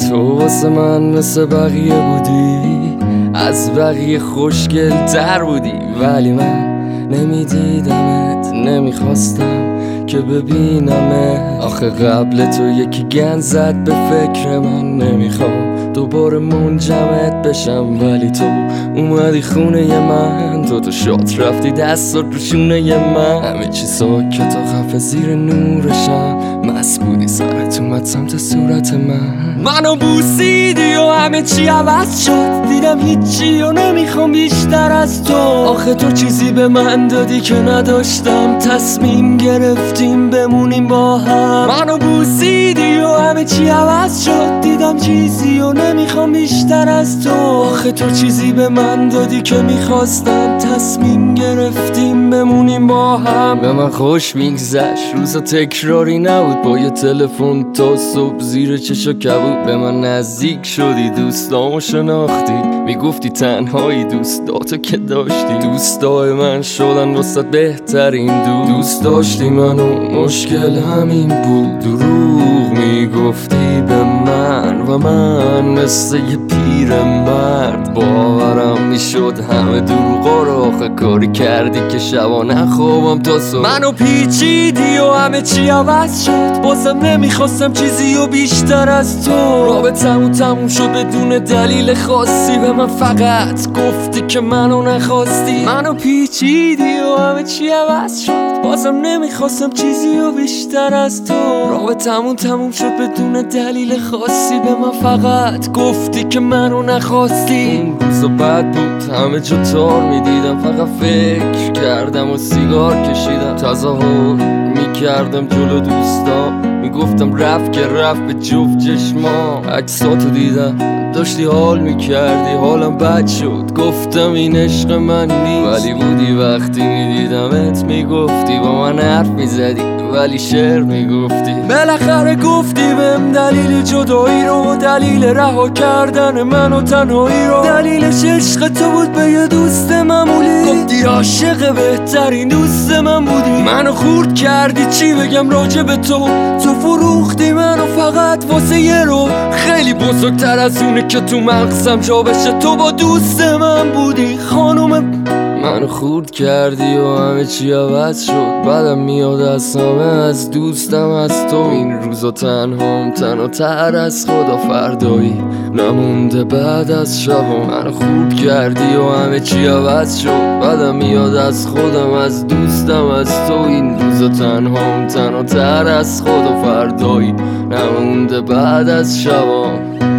تو واسه من مثل بقیه بودی، از بقیه خوشگل تر بودی، ولی من نمیدیدمت، نمیخواستم که ببینمت. آخه قبل تو یکی گند زد به فکر من، نمیخوام دوباره منجمد بشم، ولی تو اومدی خونه من، تو شاد رفتی دستات رو شونه من، همه چی ساکت و خفه زیر نورشم، مست بودی سرت اومد سمت صورت منو بوسیدی و همه چی عوض شد، دیدم هیچی و نمیخوام بیشتر از تو. آخه تو چیزی به من دادی که نداشتم، تصمیم گرفتیم بمونیم با هم. منو بوسیدی و همه چی عوض شد، دیدم چیزی و نمیخوام بیشتر از تو. آخه تو چیزی به من دادی که میخواستم، تصمیم گرفتیم بمونیم با هم. به من خوش میگذشت، روزا تکراری نبود، با یه تلفن تا صبح زیر چشا کبود. به من نزدیک شدی، دوستامو شناختی، میگفتی تنهایی دوستاتو که داشتی. دوستای من شدن واسه بهترین دوست داشتی منو، مشکل همین بود. دروغ میگفتی به من و من مثل یه پیرمرد باورم میشد همه دروغا رو. آخه کاری کردی که شبا نخوابم تا صبح. منو پیچیدی و همه چی عوض شد، بازم نمیخواستم چیزی و بیشتر از تو. رابطمون تموم شد بدون دلیل خاصی، به من فقط گفتی که منو نخواستی. منو پیچیدی و همه چی عوض شد، بازم نمیخواستم چیزی و بیشتر از تو. رابطمون تموم شد بدون دلیل خاصی، به من فقط گفتی که منو نخواستی. اون روزا بد بود، همه جا تار میدیدم، فقط فکر کردم و سیگار کشیدم. تظاهر میکردم جلو دوستا، میگفتم رفت که رفت به جفت چشما. عکساتو دیدم داشتی حال میکردی، حالم بد شد، گفتم این عشق من نیست. ولی بودی وقتی میدیدمت میگفتی، با من حرف میزدی ولی شعر میگفتی. بالاخره گفتی بهم دلیل جدایی رو، دلیل رها کردن من و تنهایی رو. دلیلش عشق تو بود به یه دوست معمولی، گفتی عاشق بهترین دوست من بودی. منو خورد کردی، چی بگم راجع به تو فروختی منو فقط واسه یه رو. خیلی بزرگتر از اونه که تو مغزم جا بشه، تو با دوست من بودی خانوم. منو خورد کردی و همه چی عوض شد، بعدم میاد از همه، از دوستم از تو. این روزا تنهام، تنها از خدا فردایی نمونده بعد از شبا. منو خورد کردی و همه چی عوض شد، بعدم میاد از خودم، از دوستم از تو. این روزا تنهام، تنها از خدا فردایی نمونده بعد از شبا.